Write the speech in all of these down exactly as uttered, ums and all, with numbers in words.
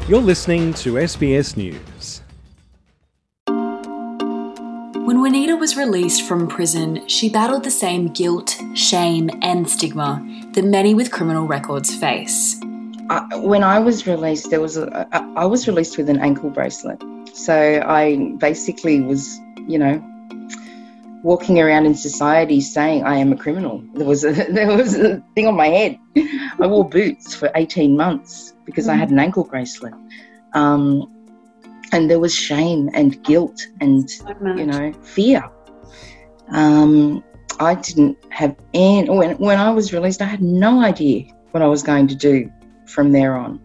You're listening to S B S News. When Juanita was released from prison, she battled the same guilt, shame and stigma that many with criminal records face. Uh, when I was released, there was a, I was released with an ankle bracelet. So I basically was, you know, walking around in society saying I am a criminal. There was a, there was a thing on my head. I wore boots for eighteen months because mm. I had an ankle bracelet. Um, and there was shame and guilt and, you know, fear. Um, I didn't have any, when, when I was released, I had no idea what I was going to do from there on.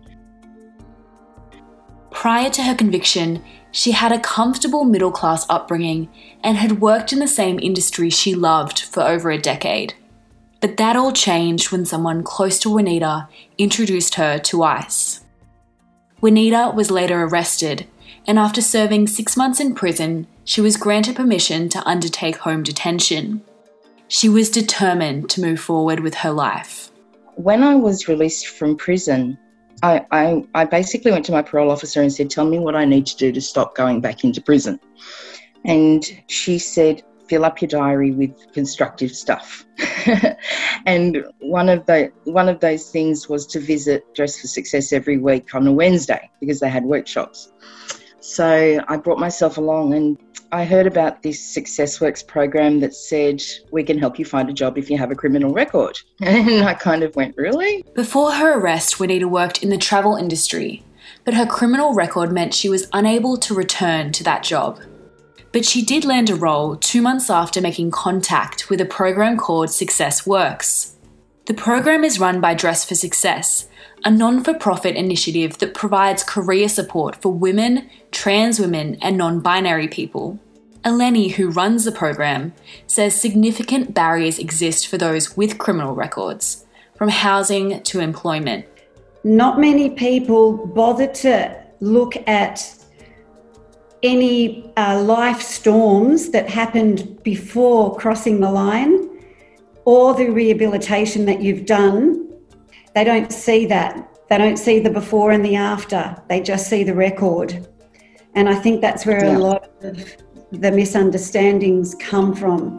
Prior to her conviction, she had a comfortable middle-class upbringing and had worked in the same industry she loved for over a decade. But that all changed when someone close to Juanita introduced her to ICE. Juanita was later arrested, and after serving six months in prison, she was granted permission to undertake home detention. She was determined to move forward with her life. When I was released from prison, I, I, I basically went to my parole officer and said, tell me what I need to do to stop going back into prison. And she said, fill up your diary with constructive stuff. And one of the one of those things was to visit Dress for Success every week on a Wednesday because they had workshops. So I brought myself along and I heard about this Success Works program that said, we can help you find a job if you have a criminal record. And I kind of went, really? Before her arrest, Juanita worked in the travel industry, but her criminal record meant she was unable to return to that job. But she did land a role two months after making contact with a program called Success Works. The program is run by Dress for Success, a non-for-profit initiative that provides career support for women, trans women and non-binary people. Eleni, who runs the program, says significant barriers exist for those with criminal records, from housing to employment. Not many people bother to look at any uh, life storms that happened before crossing the line or the rehabilitation that you've done. They don't see that. They don't see the before and the after. They just see the record. And I think that's where yeah. a lot of the misunderstandings come from.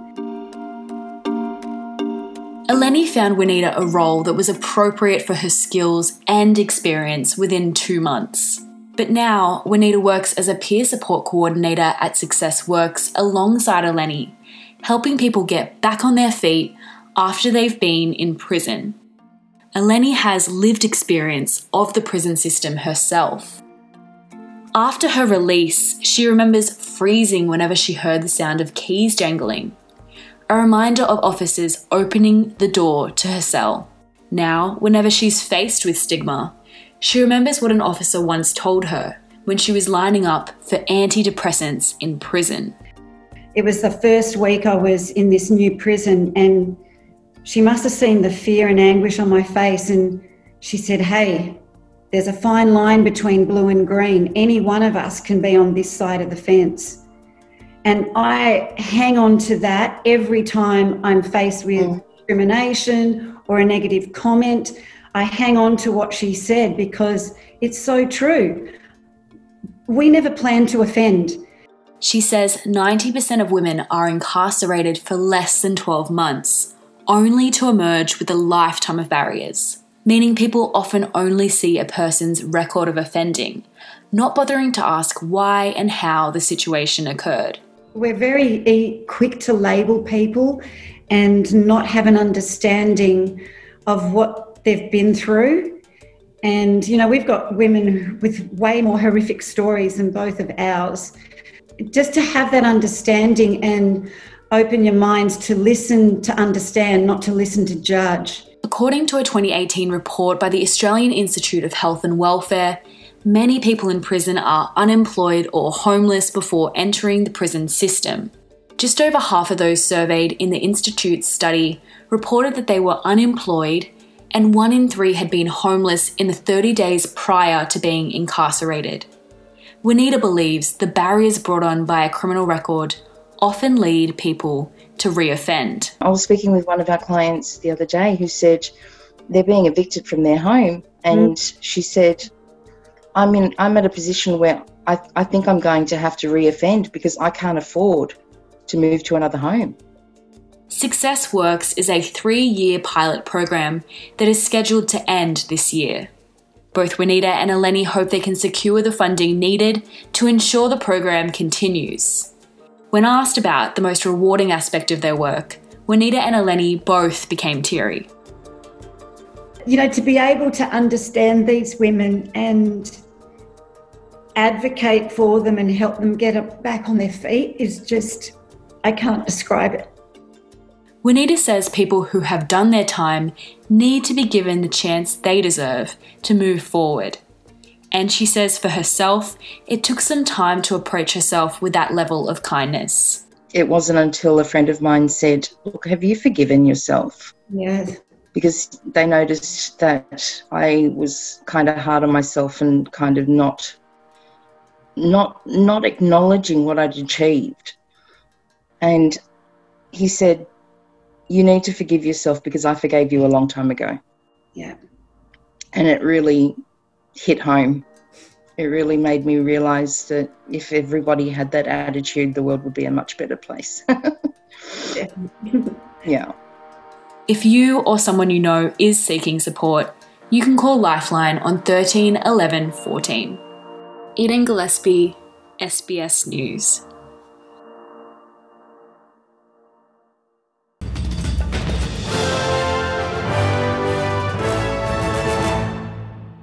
Eleni found Juanita a role that was appropriate for her skills and experience within two months. But now, Juanita works as a peer support coordinator at Success Works alongside Eleni, helping people get back on their feet after they've been in prison. Eleni has lived experience of the prison system herself. After her release, she remembers freezing whenever she heard the sound of keys jangling, a reminder of officers opening the door to her cell. Now, whenever she's faced with stigma, she remembers what an officer once told her when she was lining up for antidepressants in prison. It was the first week I was in this new prison and she must have seen the fear and anguish on my face and she said, hey, there's a fine line between blue and green. Any one of us can be on this side of the fence. And I hang on to that every time I'm faced with mm. discrimination or a negative comment. I hang on to what she said because it's so true. We never plan to offend. She says ninety percent of women are incarcerated for less than twelve months, only to emerge with a lifetime of barriers, meaning people often only see a person's record of offending, not bothering to ask why and how the situation occurred. We're very quick to label people and not have an understanding of what they've been through. And, you know, we've got women with way more horrific stories than both of ours. Just to have that understanding and open your minds to listen to understand, not to listen to judge. According to a twenty eighteen report by the Australian Institute of Health and Welfare, many people in prison are unemployed or homeless before entering the prison system. Just over half of those surveyed in the Institute's study reported that they were unemployed, and one in three had been homeless in the thirty days prior to being incarcerated. Juanita believes the barriers brought on by a criminal record often lead people to reoffend. I was speaking with one of our clients the other day who said they're being evicted from their home, and mm. she said, I'm in, I'm at a position where I, I think I'm going to have to reoffend because I can't afford to move to another home. Success Works is a three-year pilot program that is scheduled to end this year. Both Juanita and Eleni hope they can secure the funding needed to ensure the program continues. When asked about the most rewarding aspect of their work, Juanita and Eleni both became teary. You know, to be able to understand these women and advocate for them and help them get back on their feet is just, I can't describe it. Juanita says people who have done their time need to be given the chance they deserve to move forward. And she says for herself, it took some time to approach herself with that level of kindness. It wasn't until a friend of mine said, look, have you forgiven yourself? Yes. Because they noticed that I was kind of hard on myself and kind of not, not, not acknowledging what I'd achieved. And he said, you need to forgive yourself because I forgave you a long time ago. Yeah. And it really hit home. It really made me realise that if everybody had that attitude, the world would be a much better place. Yeah. Yeah. If you or someone you know is seeking support, you can call Lifeline on thirteen eleven fourteen. Eden Gillespie, S B S News.